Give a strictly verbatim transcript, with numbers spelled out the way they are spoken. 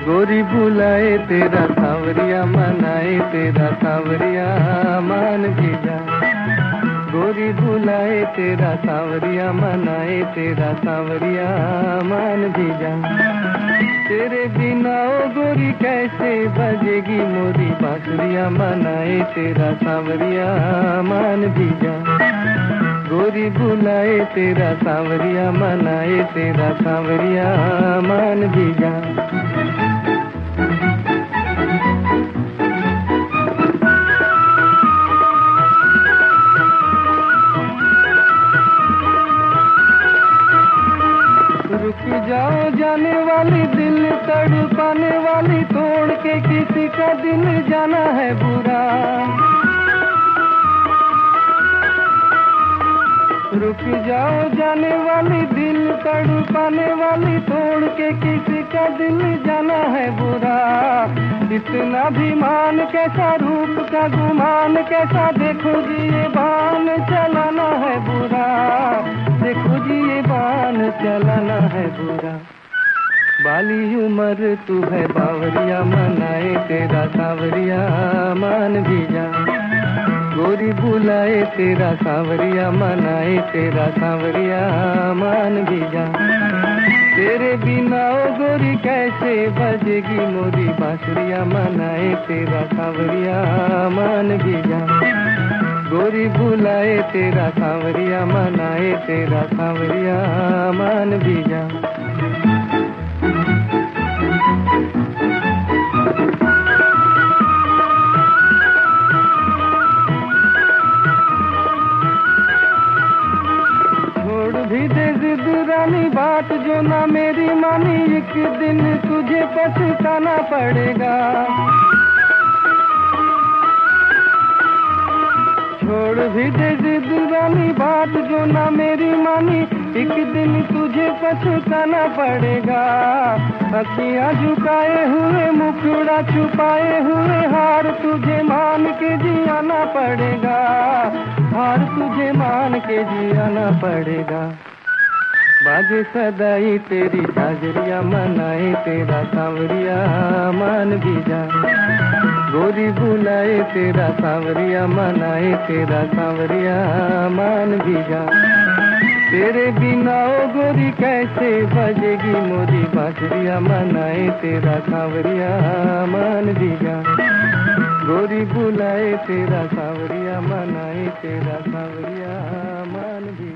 गोरी बुलाए तेरा सांवरिया मनाए तेरा सांवरिया मान भी जा। गोरी बुलाए तेरा सांवरिया मनाए तेरा सांवरिया मान भी जा। तेरे बिना ओ गोरी कैसे बजेगी मोरी बांसुरिया मनाए तेरा सांवरिया मान भी जा। गोरी बुलाए तेरा सांवरिया मनाए तेरा सांवरिया मान भी जा। रुक जाओ जाने वाली दिल तड़पाने वाली, तोड़ के किसी का दिल जाना है बुरा। रुक जाओ जाने वाली दिल तड़पाने वाली, तोड़ के किसी का दिल जाना है बुरा। इतना भी मान कैसा रूप का गुमान कैसा, देखो जी ये बान चलाना है बुरा। देखो जी ये बान चलाना है बुरा। बाली उम्र तू है बावरिया मनाए तेरा सांवरिया मान भी जा। गोरी बुलाए तेरा सांवरिया मनाए तेरा सांवरिया मान भी जा। तेरे बिना ओ गोरी कैसे बजेगी मोरी बांसुरिया मनाए तेरा सांवरिया मान भी जा। गोरी बुलाए तेरा सांवरिया मनाए तेरा सांवरिया मान भी जा। भी दे जिद रानी बात जो ना मेरी मानी, एक दिन तुझे पछताना पड़ेगा। छोड़ भी दे जिद रानी बात जो ना मेरी मानी, एक दिन तुझे पछताना पड़ेगा। अखियां झुकाए हुए मुखड़ा छुपाए हुए, हार तुझे मान के जियाना पड़ेगा। हार तुझे मान के जियाना पड़ेगा। बाजे सदाई तेरी झांझरिया मनाए तेरा सांवरिया मान भी जा। गोरी बुलाए तेरा सांवरिया मनाए तेरा सांवरिया मान भी जा। तेरे बिना ओ गोरी कैसे बजेगी मोरी बांसुरिया मनाए तेरा सांवरिया मान भी जा। गोरी बुलाए तेरा सांवरिया मनाए तेरा सांवरिया मान भी जा।